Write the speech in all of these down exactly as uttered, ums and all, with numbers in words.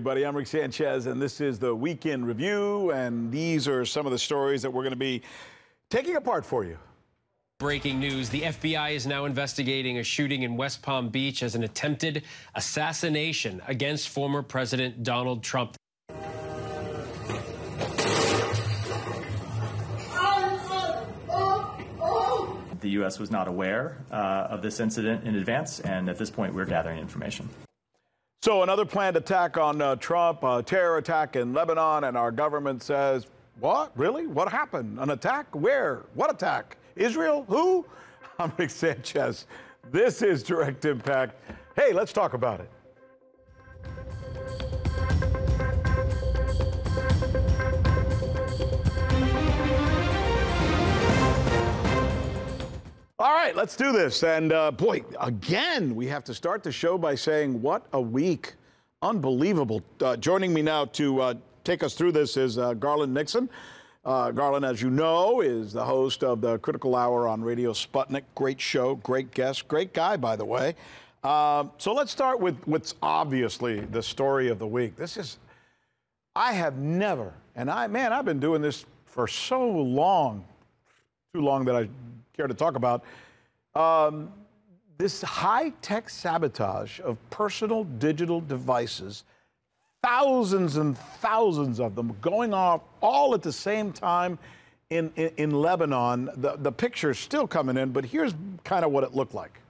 everybody. I'm Rick Sanchez, and this is the Weekend Review, and these are some of the stories that we're going to be taking apart for you. Breaking news, the F B I is now investigating a shooting in West Palm Beach as an attempted assassination against former President Donald Trump. The U S was not aware uh, of this incident in advance, and at this point, we're gathering information. So another planned attack on uh, Trump, a terror attack in Lebanon, and our government says, what? Really? What happened? An attack? Where? What attack? Israel? Who? I'm Rick Sanchez. This is Direct Impact. Hey, let's talk about it. All right, let's do this. And uh, boy, again, we have to start the show by saying, what a week. Unbelievable. Uh, joining me now to uh, take us through this is uh, Garland Nixon. Uh, Garland, as you know, is the host of the Critical Hour on Radio Sputnik. Great show, great guest, great guy, by the way. Uh, so let's start with what's obviously the story of the week. This is, I have never, and I, man, I've been doing this for so long, too long that I care to talk about, um, this high-tech sabotage of personal digital devices, thousands and thousands of them going off all at the same time in, in, in Lebanon. The, the picture's still coming in, but here's kind of what it looked like.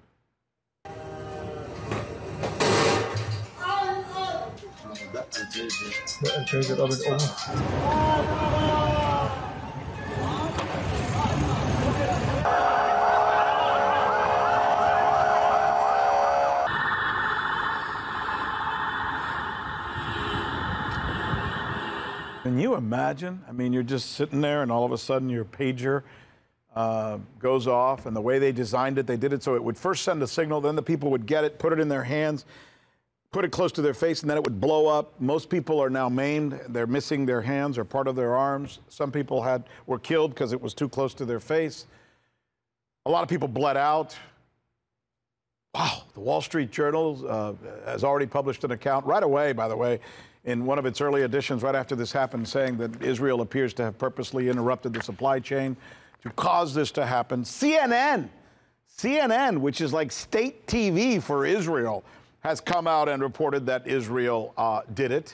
Can you imagine? I mean, you're just sitting there and all of a sudden your pager uh, goes off, and the way they designed it, they did it so it would first send a signal, then the people would get it, put it in their hands, put it close to their face, and then it would blow up. Most people are now maimed. They're missing their hands or part of their arms. Some people had were killed because it was too close to their face. A lot of people bled out. Wow, the Wall Street Journal uh, has already published an account right away, by the way, in one of its early editions right after this happened, saying that Israel appears to have purposely interrupted the supply chain to cause this to happen. C N N, C N N, which is like state T V for Israel, has come out and reported that Israel uh, did it.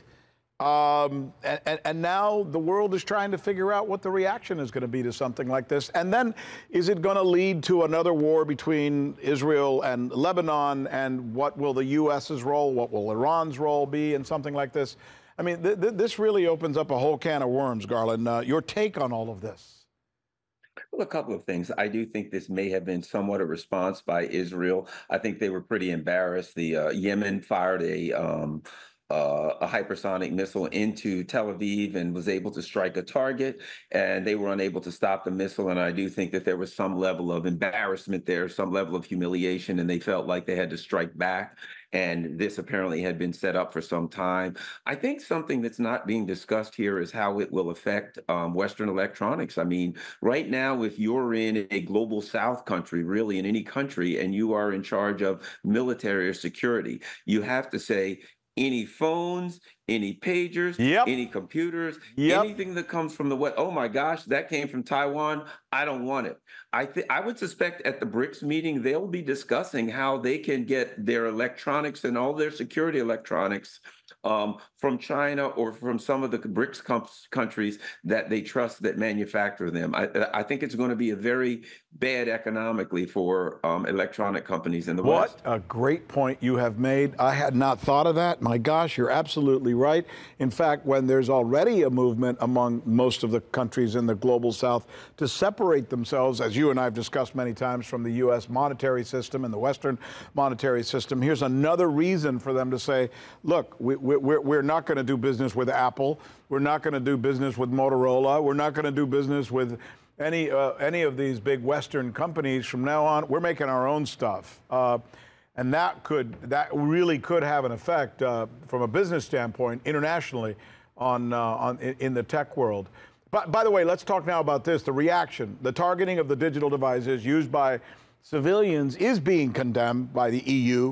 Um, and, and now the world is trying to figure out what the reaction is going to be to something like this. And then is it going to lead to another war between Israel and Lebanon? And what will the U S's role, what will Iran's role be in something like this? I mean, th th this really opens up a whole can of worms, Garland. Uh, your take on all of this? Well, a couple of things. I do think this may have been somewhat a response by Israel. I think they were pretty embarrassed. The uh, Yemen fired a... Um, Uh, a hypersonic missile into Tel Aviv and was able to strike a target, and they were unable to stop the missile. And I do think that there was some level of embarrassment there, some level of humiliation, and they felt like they had to strike back. And this apparently had been set up for some time. I think something that's not being discussed here is how it will affect um, Western electronics. I mean, right now, if you're in a global South country, really in any country, and you are in charge of military or security, you have to say, any phones, any pagers, yep. any computers, yep. anything that comes from the what? Oh my gosh, that came from Taiwan. I don't want it. I think I would suspect at the BRICS meeting they'll be discussing how they can get their electronics and all their security electronics um, from China or from some of the BRICS countries that they trust that manufacture them. I, I think it's going to be a very bad economically for um, electronic companies in the what West. What a great point you have made. I had not thought of that. My gosh, you're absolutely right. In fact, when there's already a movement among most of the countries in the global South to separate themselves, as you and I have discussed many times, from the U S monetary system and the Western monetary system, here's another reason for them to say, look, we, we, we're, we're not going to do business with Apple. We're not going to do business with Motorola. We're not going to do business with any, uh, any of these big Western companies. From now on, we're making our own stuff. Uh, And that could, that really could have an effect uh, from a business standpoint internationally on, uh, on in, in the tech world. But by the way, let's talk now about this. The reaction, the targeting of the digital devices used by civilians is being condemned by the E U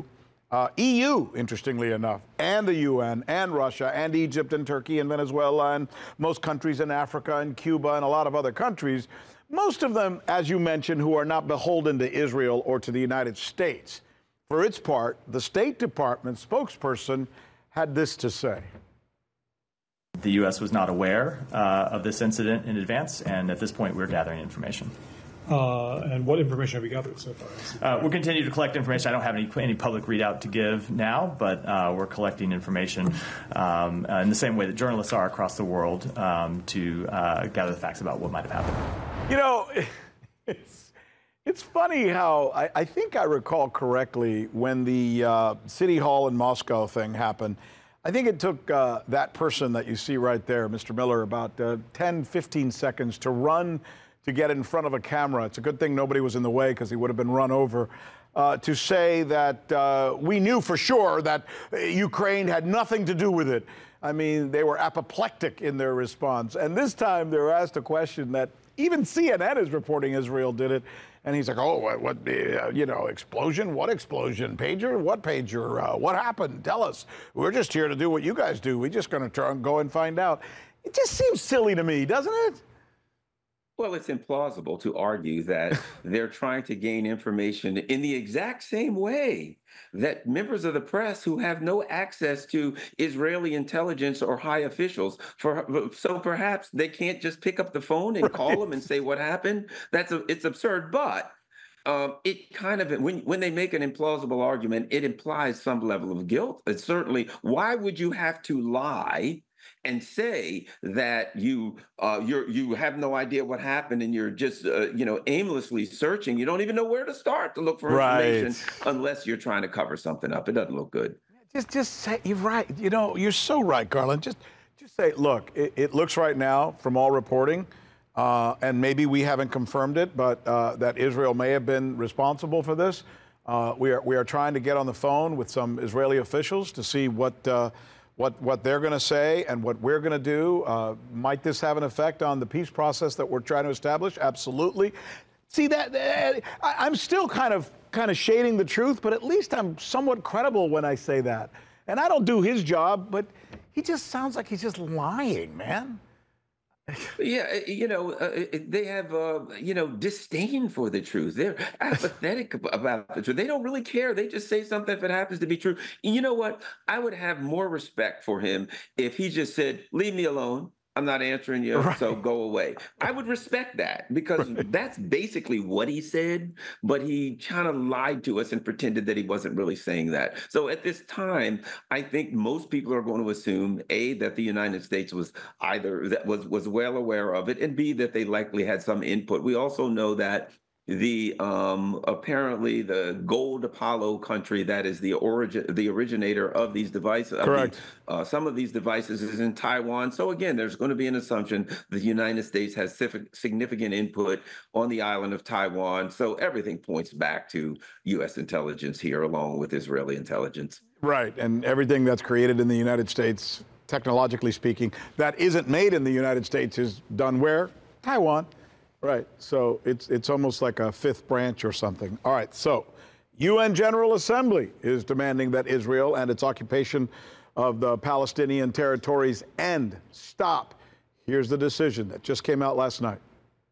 Uh, E U, interestingly enough, and the U N, and Russia, and Egypt, and Turkey, and Venezuela, and most countries in Africa, and Cuba, and a lot of other countries, most of them, as you mentioned, who are not beholden to Israel or to the United States. For its part, the State Department spokesperson had this to say. The U S was not aware uh, of this incident in advance, and at this point, we're gathering information. Uh, and what information have you gathered so far? Uh, we'll continue to collect information. I don't have any any public readout to give now, but uh, we're collecting information um, uh, in the same way that journalists are across the world um, to uh, gather the facts about what might have happened. You know, it's, it's funny how I, I think I recall correctly when the uh, City Hall in Moscow thing happened. I think it took uh, that person that you see right there, Mister Miller, about uh, ten, fifteen seconds to run to get in front of a camera. It's a good thing nobody was in the way because he would have been run over, uh, to say that uh, we knew for sure that Ukraine had nothing to do with it. I mean, they were apoplectic in their response. And this time they were asked a question that even C N N is reporting Israel did it. And he's like, oh, what, what uh, you know, explosion? What explosion? Pager? What pager? Uh, what happened? Tell us. We're just here to do what you guys do. We're just going to try and go and find out. It just seems silly to me, doesn't it? Well, it's implausible to argue that they're trying to gain information in the exact same way that members of the press who have no access to Israeli intelligence or high officials, for, so perhaps they can't just pick up the phone and right. call them and say what happened. That's a, it's absurd, but um, it kind of, when, when they make an implausible argument, it implies some level of guilt. It's certainly, why would you have to lie and say that you uh, you're you have no idea what happened and you're just uh, you know aimlessly searching? You don't even know where to start to look for right. information unless you're trying to cover something up. It doesn't look good. Just just say you're right. You know, you're so right, Garland. Just just say, look, it, it looks right now from all reporting, uh, and maybe we haven't confirmed it, but uh, that Israel may have been responsible for this. Uh, we are we are trying to get on the phone with some Israeli officials to see what. Uh, What, what they're going to say and what we're going to do. Uh, might this have an effect on the peace process that we're trying to establish? Absolutely. See, that, that I, I'm still kind of kind of shading the truth, but at least I'm somewhat credible when I say that. And I don't do his job, but he just sounds like he's just lying, man. Yeah, you know, uh, they have, uh, you know, disdain for the truth. They're apathetic about the truth. They don't really care. They just say something if it happens to be true. And you know what? I would have more respect for him if he just said, leave me alone. I'm not answering you, right. so go away. I would respect that because right. that's basically what he said, but he kind of lied to us and pretended that he wasn't really saying that. So at this time, I think most people are going to assume, A, that the United States was either that was, was well aware of it, and B, that they likely had some input. We also know that the um, apparently the gold Apollo country that is the origin, the originator of these devices. Correct. I mean, uh, some of these devices is in Taiwan. So again, there's going to be an assumption the United States has significant input on the island of Taiwan. So everything points back to U S intelligence here, along with Israeli intelligence. Right, and everything that's created in the United States, technologically speaking, that isn't made in the United States is done where? Taiwan. Right, so it's it's almost like a fifth branch or something. All right, so U N General Assembly is demanding that Israel and its occupation of the Palestinian territories end. Stop. Here's the decision that just came out last night.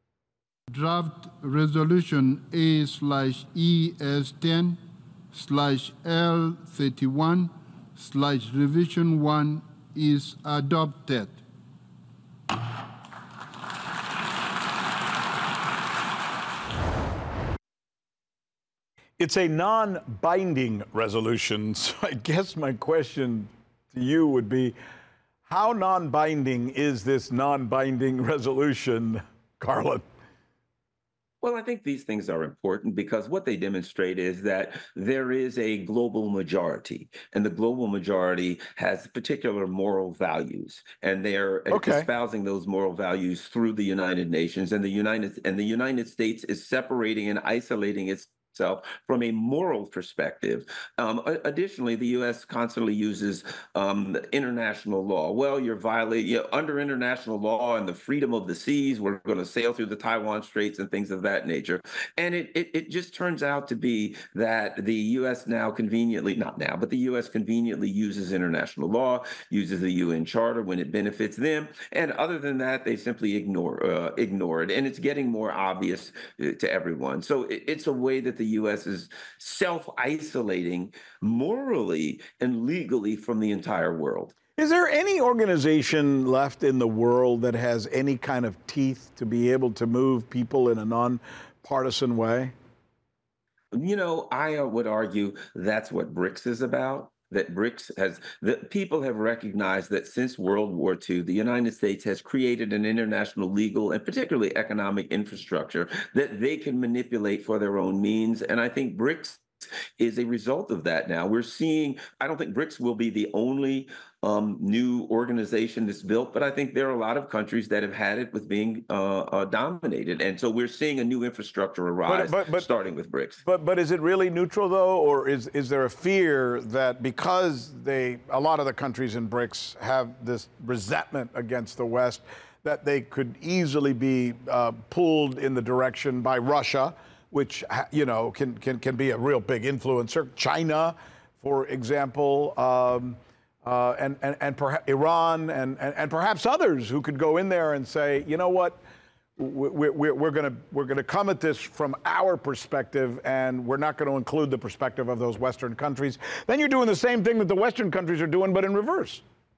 Draft resolution A slash E S ten slash L thirty-one slash revision one is adopted. It's a non-binding resolution, so I guess my question to you would be, how non-binding is this non-binding resolution, Garland? Well, I think these things are important because what they demonstrate is that there is a global majority, and the global majority has particular moral values, and they're okay. espousing those moral values through the United Nations, and the United and the United States is separating and isolating its itself from a moral perspective. Um, additionally, the U S constantly uses um, international law. Well, you're violating, you know, under international law and the freedom of the seas, we're going to sail through the Taiwan Straits and things of that nature. And it, it, it just turns out to be that the U S now conveniently, not now, but the U S conveniently uses international law, uses the U N Charter when it benefits them. And other than that, they simply ignore, uh, ignore it. And it's getting more obvious to everyone. So it, it's a way that the The U S is self-isolating morally and legally from the entire world. Is there any organization left in the world that has any kind of teeth to be able to move people in a nonpartisan way? You know, I uh, would argue that's what BRICS is about. That BRICS has, that people have recognized that since World War Two, the United States has created an international legal and particularly economic infrastructure that they can manipulate for their own means. And I think BRICS is a result of that now. We're seeing, I don't think BRICS will be the only um, new organization that's built, but I think there are a lot of countries that have had it with being uh, uh, dominated. And so we're seeing a new infrastructure arise, but, but, but, starting with BRICS. But but is it really neutral, though, or is, is there a fear that because they, a lot of the countries in BRICS have this resentment against the West, that they could easily be uh, pulled in the direction by Russia, which, you know, can, can, can be a real big influencer, China, for example, um, uh, and, and, and perhaps Iran, and, and, and perhaps others who could go in there and say, you know what, we're, we're, we're going we're gonna come at this from our perspective, and we're not going to include the perspective of those Western countries. Then you're doing the same thing that the Western countries are doing, but in reverse.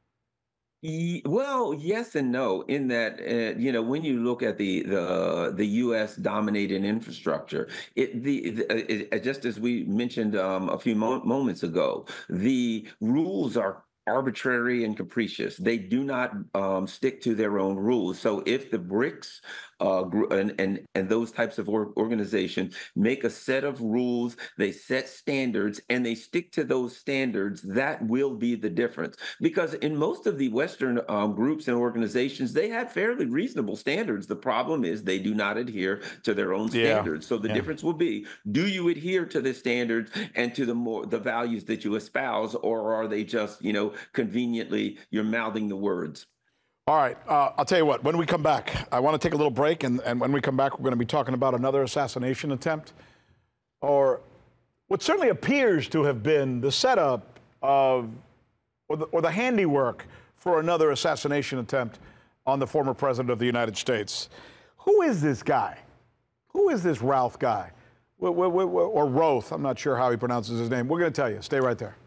Well, yes and no, in that, uh, you know, when you look at the the the U S dominated infrastructure, it the, the it, just as we mentioned um, a few mo moments ago, the rules are arbitrary and capricious. They do not um, stick to their own rules. So if the BRICS uh, and, and, and those types of or organizations make a set of rules, they set standards, and they stick to those standards, that will be the difference. Because in most of the Western um, groups and organizations, they have fairly reasonable standards. The problem is they do not adhere to their own standards. Yeah. So the yeah. difference will be, do you adhere to the standards and to the more the values that you espouse, or are they just, you know, conveniently you're mouthing the words? All right, uh, I'll tell you what, when we come back, I want to take a little break, and, and when we come back, we're going to be talking about another assassination attempt, or what certainly appears to have been the setup of, or the, or the handiwork for another assassination attempt on the former president of the United States. Who is this guy? Who is this Ralph guy? Or, or Roth, I'm not sure how he pronounces his name. We're going to tell you. Stay right there.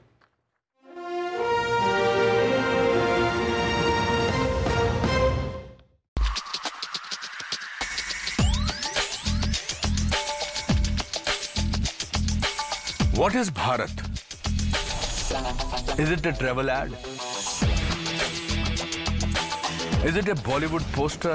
What is Bharat? Is it a travel ad? Is it a Bollywood poster?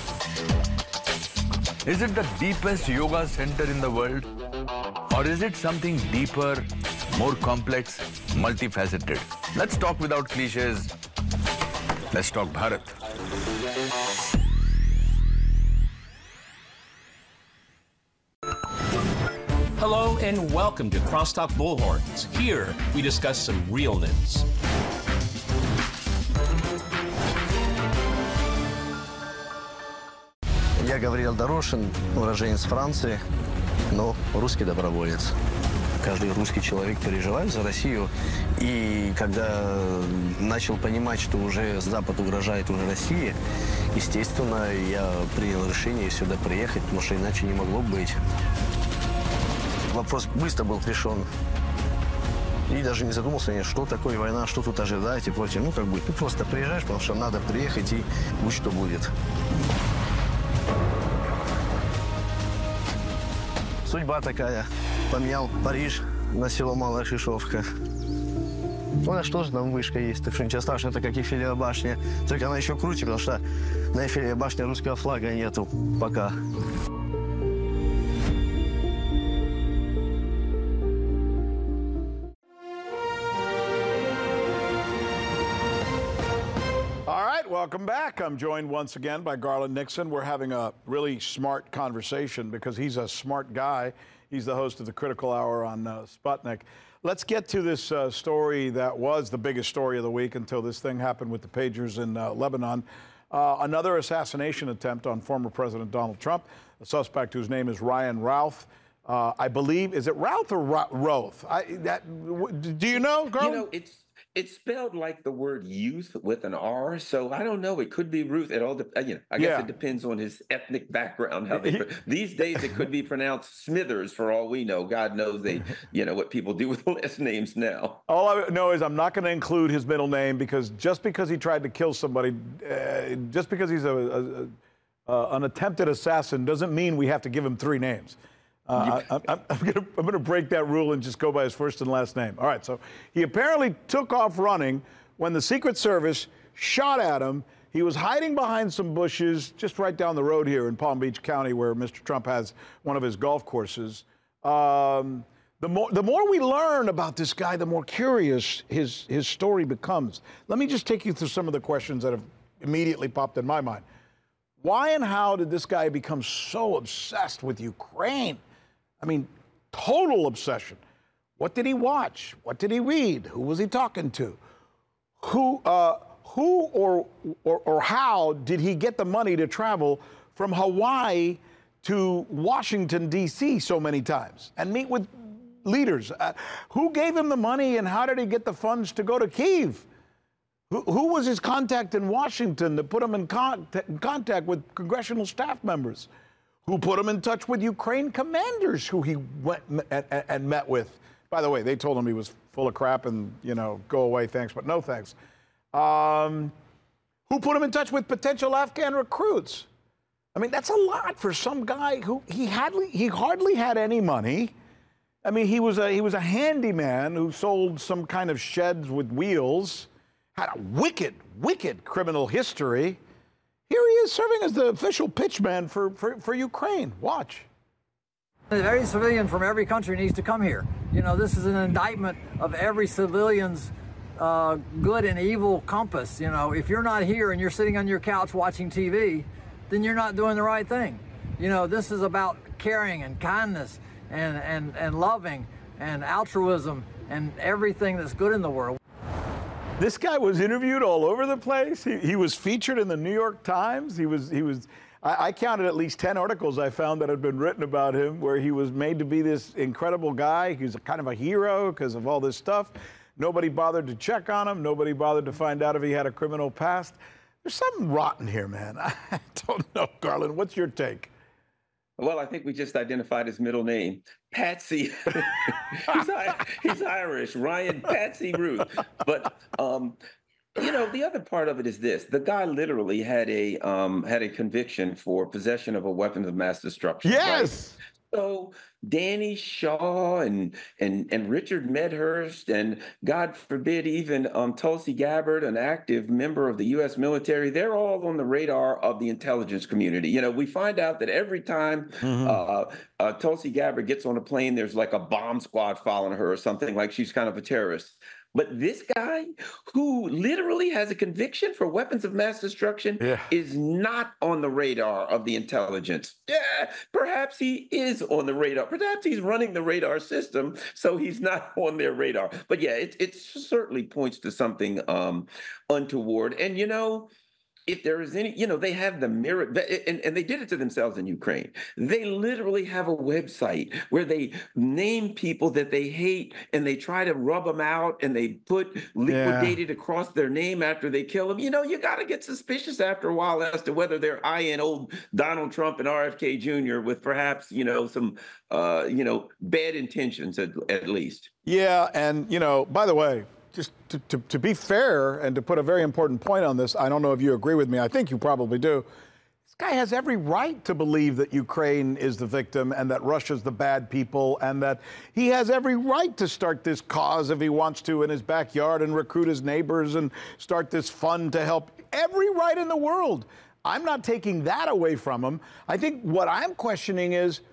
Is it the deepest yoga center in the world? Or is it something deeper, more complex, multifaceted? Let's talk without cliches. Let's talk Bharat. Hello and welcome to Crosstalk Bullhorns. Here we discuss some real news. Я Гавриил Дорошин, уроженец Франции, но русский доброволец. Каждый русский человек переживает за Россию. И когда начал понимать, что уже Запад угрожает уже России, естественно, я принял решение сюда приехать, потому что иначе не могло быть. Вопрос быстро был решен. И даже не задумался, что такое война, что тут ожидать и прочее. Ну, как бы, ты просто приезжаешь, потому что надо приехать и будь что будет. Судьба такая. Поменял Париж на село Малая Шишовка. У нас тоже там вышка есть, так что ничего страшного, это как Эйфелева башня. Только она еще круче, потому что на Эйфелевой башне русского флага нету пока. Welcome back. I'm joined once again by Garland Nixon. We're having a really smart conversation because he's a smart guy. He's the host of the Critical Hour on uh, Sputnik. Let's get to this uh, story that was the biggest story of the week until this thing happened with the pagers in uh, Lebanon. Uh, another assassination attempt on former President Donald Trump, a suspect whose name is Ryan Routh. Uh, I believe, is it Routh or Ro- Roth? I, that, do you know, Garland? You know, it's it's spelled like the word youth with an R, so I don't know. It could be Ruth. It all, de- you know, I guess Yeah. it depends on his ethnic background. How they, these days, it could be pronounced Smithers for all we know. God knows they, you know, what people do with last names now. All I know is I'm not going to include his middle name because just because he tried to kill somebody, uh, just because he's a, a, a uh, an attempted assassin doesn't mean we have to give him three names. Uh, I, I'm, I'm going I'm to break that rule and just go by his first and last name. All right, so he apparently took off running when the Secret Service shot at him. He was hiding behind some bushes just right down the road here in Palm Beach County where Mister Trump has one of his golf courses. Um, the more, the more we learn about this guy, the more curious his, his story becomes. Let me just take you through some of the questions that have immediately popped in my mind. Why and how did this guy become so obsessed with Ukraine? I mean, total obsession. What did he watch? What did he read? Who was he talking to? Who, uh, who or, or, or how did he get the money to travel from Hawaii to Washington, D C so many times and meet with leaders? Uh, who gave him the money and how did he get the funds to go to Kyiv? Who, who was his contact in Washington to put him in, con- in contact with congressional staff members? Who put him in touch with Ukraine commanders who he went and, and met with? By the way, they told him he was full of crap and, you know, go away, thanks, but no thanks. Um, who put him in touch with potential Afghan recruits? I mean, that's a lot for some guy who he hardly, he hardly had any money. I mean, he was a, he was a handyman who sold some kind of sheds with wheels, had a wicked, wicked criminal history. Here he is serving as the official pitchman for, for, for Ukraine. Watch. Every civilian from every country needs to come here. You know, this is an indictment of every civilian's uh, good and evil compass. You know, if you're not here and you're sitting on your couch watching T V, then you're not doing the right thing. You know, this is about caring and kindness and, and, and loving and altruism and everything that's good in the world. This guy was interviewed all over the place. He, he was featured in the New York Times. He was, he was. I, I counted at least ten articles I found that had been written about him where he was made to be this incredible guy. He was a kind of a hero because of all this stuff. Nobody bothered to check on him. Nobody bothered to find out if he had a criminal past. There's something rotten here, man. I don't know, Garland. What's your take? Well, I think we just identified his middle name, Patsy. he's, he's Irish, Ryan Patsy Ruth. But um, you know, the other part of it is this: the guy literally had a um, had a conviction for possession of a weapon of mass destruction. Yes. Right? So Danny Shaw and and and Richard Medhurst and, God forbid, even um, Tulsi Gabbard, an active member of the U S military, they're all on the radar of the intelligence community. You know, we find out that every time mm-hmm. uh, uh, Tulsi Gabbard gets on a plane, there's like a bomb squad following her or something, like she's kind of a terrorist. But this guy, who literally has a conviction for weapons of mass destruction, yeah. is not on the radar of the intelligence. Yeah, perhaps he is on the radar. Perhaps he's running the radar system, so he's not on their radar. But yeah, it, it certainly points to something um, untoward. And, you know, if there is any, you know, they have the mirror, and, and they did it to themselves in Ukraine. They literally have a website where they name people that they hate and they try to rub them out and they put liquidated yeah. across their name after they kill them. You know, you got to get suspicious after a while as to whether they're eyeing old Donald Trump and R F K Junior with perhaps, you know, some, uh, you know, bad intentions at, at least. Yeah. And, you know, by the way, just to, to, to be fair and to put a very important point on this, I don't know if you agree with me. I think you probably do. This guy has every right to believe that Ukraine is the victim and that Russia's the bad people and that he has every right to start this cause if he wants to in his backyard and recruit his neighbors and start this fund to help. Every right in the world. I'm not taking that away from him. I think what I'm questioning is,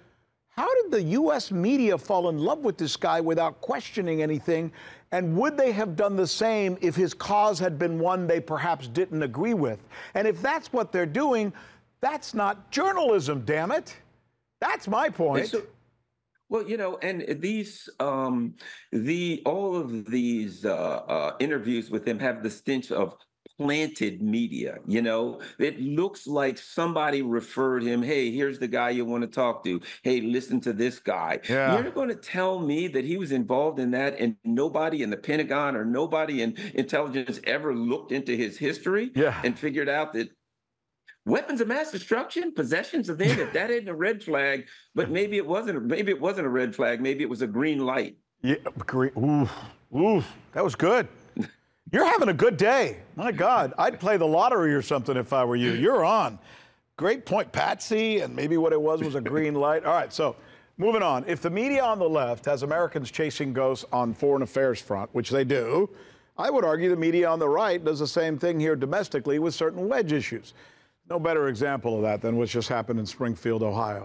How did the U S media fall in love with this guy without questioning anything? And would they have done the same if his cause had been one they perhaps didn't agree with? And if that's what they're doing, that's not journalism, damn it. That's my point. So, well, you know, and these, um, the all of these uh, uh, interviews with him have the stench of planted media. You know, it looks like somebody referred him. Hey, here's the guy you want to talk to. Hey, listen to this guy. Yeah. You're going to tell me that he was involved in that and nobody in the Pentagon or nobody in intelligence ever looked into his history yeah. and figured out that weapons of mass destruction, possessions of them, if that isn't a red flag, but maybe it wasn't, maybe it wasn't a red flag, maybe it was a green light. Yeah, green, oof, oof, that was good. You're having a good day. My God, I'd play the lottery or something if I were you. You're on. Great point, Patsy, and maybe what it was was a green light. All right, so moving on. If the media on the left has Americans chasing ghosts on foreign affairs front, which they do, I would argue the media on the right does the same thing here domestically with certain wedge issues. No better example of that than what's just happened in Springfield, Ohio.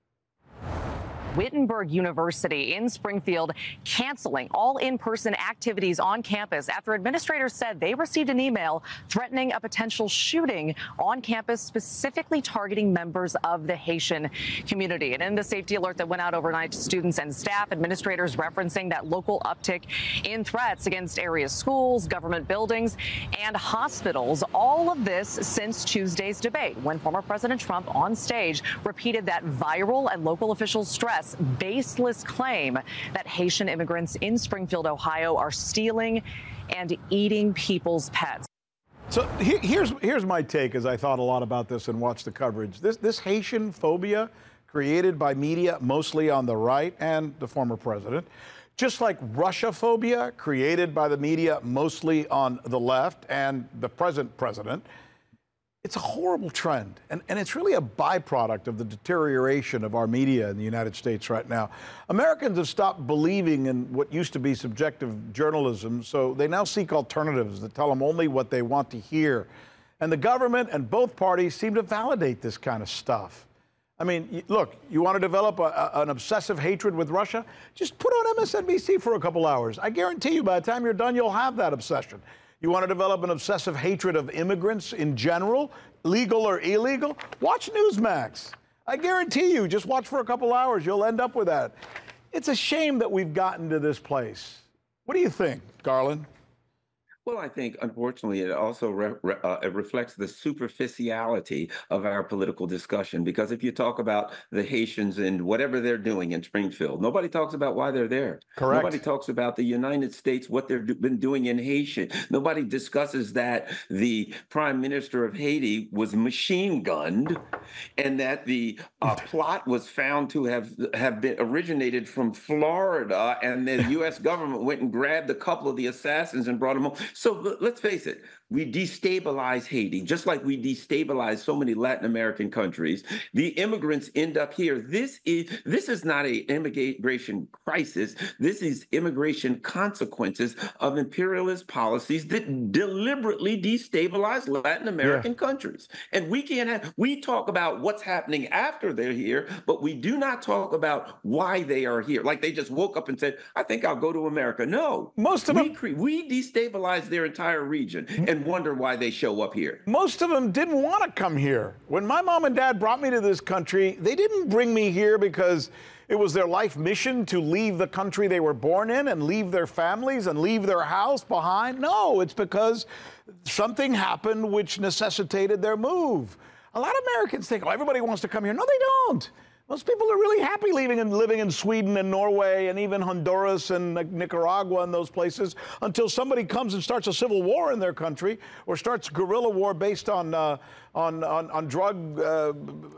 Wittenberg University in Springfield canceling all in-person activities on campus after administrators said they received an email threatening a potential shooting on campus, specifically targeting members of the Haitian community. And in the safety alert that went out overnight to students and staff, administrators referencing that local uptick in threats against area schools, government buildings, and hospitals. All of this since Tuesday's debate, when former President Trump on stage repeated that viral and local officials stress baseless claim that Haitian immigrants in Springfield, Ohio, are stealing and eating people's pets. So he, here's here's my take, as I thought a lot about this and watched the coverage. This this Haitian phobia created by media, mostly on the right and the former president, just like Russia phobia created by the media, mostly on the left and the present president. It's a horrible trend, and, and it's really a byproduct of the deterioration of our media in the United States right now. Americans have stopped believing in what used to be subjective journalism, so they now seek alternatives that tell them only what they want to hear. And the government and both parties seem to validate this kind of stuff. I mean, look, you want to develop a, a, an obsessive hatred with Russia? Just put on M S N B C for a couple hours. I guarantee you by the time you're done, you'll have that obsession. You want to develop an obsessive hatred of immigrants in general, legal or illegal? Watch Newsmax. I guarantee you, just watch for a couple hours, you'll end up with that. It's a shame that we've gotten to this place. What do you think, Garland? Well, I think, unfortunately, it also re re uh, it reflects the superficiality of our political discussion. Because if you talk about the Haitians and whatever they're doing in Springfield, nobody talks about why they're there. Correct. Nobody talks about the United States, what they've do been doing in Haiti. Nobody discusses that the prime minister of Haiti was machine gunned and that the uh, plot was found to have, have been originated from Florida, and the U S government went and grabbed a couple of the assassins and brought them home. So let's face it, we destabilize Haiti, just like we destabilize so many Latin American countries. The immigrants end up here. This is this is not an immigration crisis. This is immigration consequences of imperialist policies that deliberately destabilize Latin American yeah. countries. And we can't have, we talk about what's happening after they're here, but we do not talk about why they are here. Like they just woke up and said, I think I'll go to America. No, most of we, them, we destabilize their entire region and wonder why they show up here. Most of them didn't want to come here. When my mom and dad brought me to this country, they didn't bring me here because it was their life mission to leave the country they were born in and leave their families and leave their house behind. No, it's because something happened which necessitated their move. A lot of Americans think, oh, everybody wants to come here. No, they don't. Most people are really happy living and living in Sweden and Norway and even Honduras and Nicaragua and those places until somebody comes and starts a civil war in their country or starts guerrilla war based on uh, on, on on drug uh,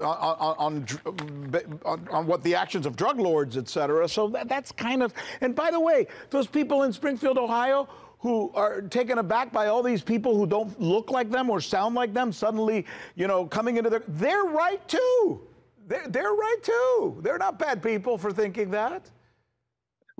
on, on on on what the actions of drug lords, et cetera. So that, that's kind of. And by the way, those people in Springfield, Ohio, who are taken aback by all these people who don't look like them or sound like them suddenly, you know, coming into their, they're right too. They're, they're right too. They're not bad people for thinking that.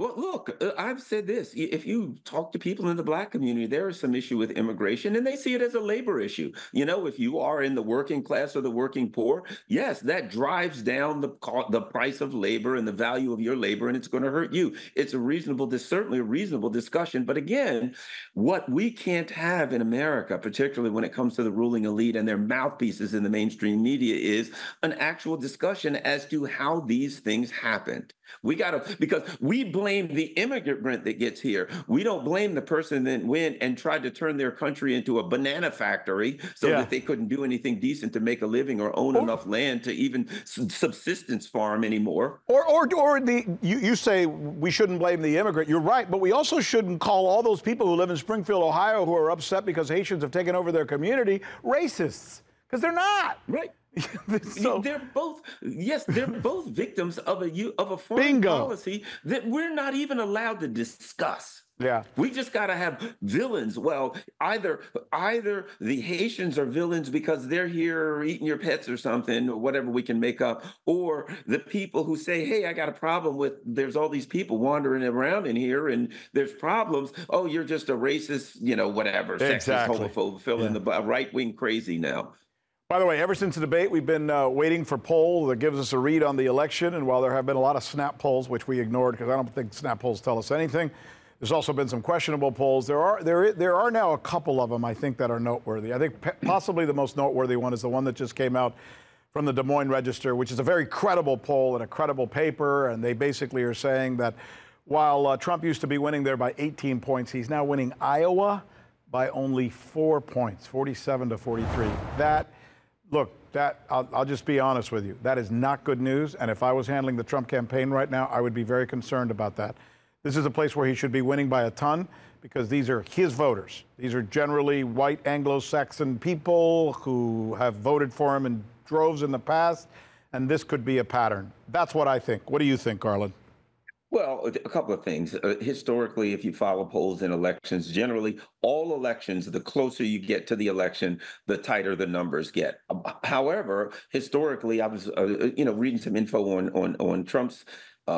Well, look, uh, I've said this. y- If you talk to people in the black community, there is some issue with immigration, and they see it as a labor issue. You know, if you are in the working class or the working poor, yes, that drives down the co- the price of labor and the value of your labor, and it's going to hurt you. It's a reasonable, dis- certainly a reasonable discussion. But again, what we can't have in America, particularly when it comes to the ruling elite and their mouthpieces in the mainstream media, is an actual discussion as to how these things happened. We got to, because we blame the immigrant that gets here. We don't blame the person that went and tried to turn their country into a banana factory so Yeah. that they couldn't do anything decent to make a living or own enough land to even s- subsistence farm anymore. Or, or, or the you, you say we shouldn't blame the immigrant. You're right, but we also shouldn't call all those people who live in Springfield, Ohio, who are upset because Haitians have taken over their community, racists, because they're not. Right. So- they're both, yes, they're both victims of a u- of a foreign Bingo. policy that we're not even allowed to discuss. Yeah. We just got to have villains. Well, either either the Haitians are villains because they're here eating your pets or something, or whatever we can make up, or the people who say, "Hey, I got a problem with there's all these people wandering around in here and there's problems." Oh, you're just a racist, you know, whatever, Exactly. sexist, homophobe, fill in the right wing crazy now. By the way, ever since the debate, we've been uh, waiting for poll that gives us a read on the election. And while there have been a lot of snap polls, which we ignored because I don't think snap polls tell us anything, there's also been some questionable polls. There are there there are now a couple of them, I think, that are noteworthy. I think p- possibly the most noteworthy one is the one that just came out from the Des Moines Register, which is a very credible poll and a credible paper. And they basically are saying that while uh, Trump used to be winning there by eighteen points, he's now winning Iowa by only four points, forty-seven to forty-three. That Look, that I'll, I'll just be honest with you. That is not good news. And if I was handling the Trump campaign right now, I would be very concerned about that. This is a place where he should be winning by a ton because these are his voters. These are generally white Anglo-Saxon people who have voted for him in droves in the past. And this could be a pattern. That's what I think. What do you think, Garland? Well, a couple of things. Uh, historically, if you follow polls in elections, generally all elections, the closer you get to the election, the tighter the numbers get. Um, However, historically, I was, uh, you know, reading some info on on on Trump's uh,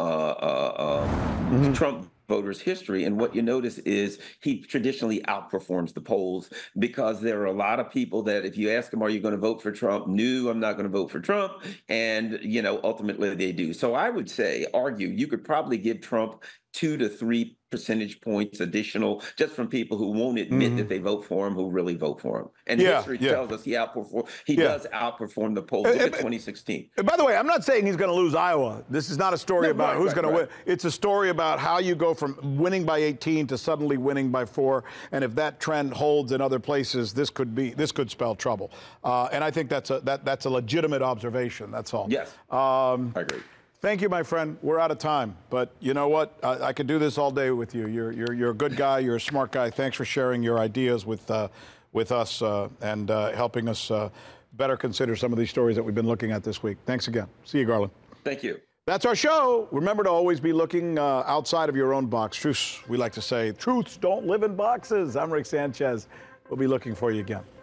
uh, um, Mm-hmm. Trump voters' history, and what you notice is he traditionally outperforms the polls because there are a lot of people that, if you ask them, "Are you going to vote for Trump?" "No, I'm not going to vote for Trump," and you know, ultimately they do. So I would say, argue, you could probably give Trump two to three percentage points additional just from people who won't admit Mhm. that they vote for him, who really vote for him. And Yeah, history yeah. tells us he outperform. He Yeah. does outperform the polls. Uh, Look uh, at twenty sixteen. And by the way, I'm not saying he's going to lose Iowa. This is not a story No, about right, who's right, going to right. win. It's a story about how you go from winning by eighteen to suddenly winning by four. And if that trend holds in other places, this could be this could spell trouble. Uh, and I think that's a that that's a legitimate observation. That's all. Yes, Um, I agree. Thank you, my friend. We're out of time, but you know what? I, I could do this all day with you. You're you're you're a good guy. You're a smart guy. Thanks for sharing your ideas with uh, with us uh, and uh, helping us uh, better consider some of these stories that we've been looking at this week. Thanks again. See you, Garland. Thank you. That's our show. Remember to always be looking uh, outside of your own box. Truths, we like to say, truths don't live in boxes. I'm Rick Sanchez. We'll be looking for you again.